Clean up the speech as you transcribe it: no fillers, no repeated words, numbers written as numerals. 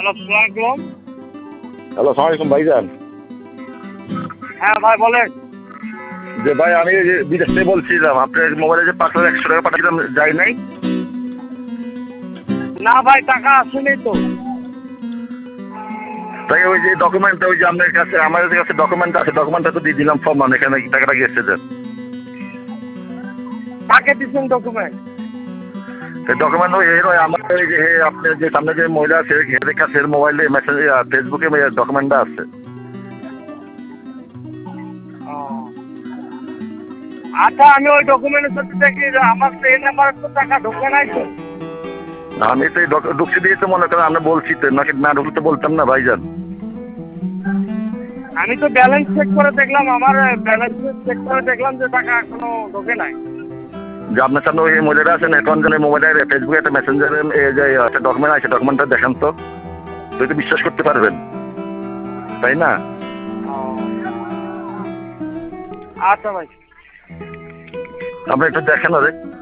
Hello, আসসালামু আলাইকুম। Hello, সালাম আলাইকুম ভাইজান। হ্যাঁ ভাই বলেন। যে ভাই আমি এই যে বিদেশ থেকে বলছিলাম, আপনার মোবাইলে যে 5,100 টাকা পাঠিয়েছিলাম যায় নাই? না ভাই, টাকা আসেনি তো। তাই ওই যে ডকুমেন্টটা, ওই যে আপনার কাছে আমাদের কাছে ডকুমেন্ট আছে, ডকুমেন্টটা তো দিয়ে দিলাম ফর্ম, এখানে টাকাটা গেছে যে কাকে দিচ্ছেন ডকুমেন্ট? ডকুমেন্ট ওই আমার ওই যে আপনার যে সামনে যে মহিলা আছে এদের কাছে মোবাইলে মেসেজ ফেসবুকে ডকুমেন্টটা আছে। আচ্ছা, আমি ওই ডকুমেন্টের সাথে দেখি যে আমার তো এই নাম্বারে তো টাকা ঢোকে নাই তো। আমি তো এই ঢুকছি দিয়ে তো মনে করেন আমরা বলছি তো, নাকি না ঢুকলে তো বলতাম না ভাইজান। আমি তো ব্যালেন্স চেক করে দেখলাম, আমার ব্যালেন্স চেক করে দেখলাম যে টাকা এখনো ঢোকে নাই। যে আপনার সামনে ওই মহিলাটা আছেন এখন যেন মোবাইলে ফেসবুকে একটা মেসেঞ্জারে যে একটা ডকুমেন্ট আছে, ডকুমেন্টটা দেখান তো, তুই তো বিশ্বাস করতে পারবেন, তাই না? আচ্ছা ভাই, আপনি একটু দেখেন আরে।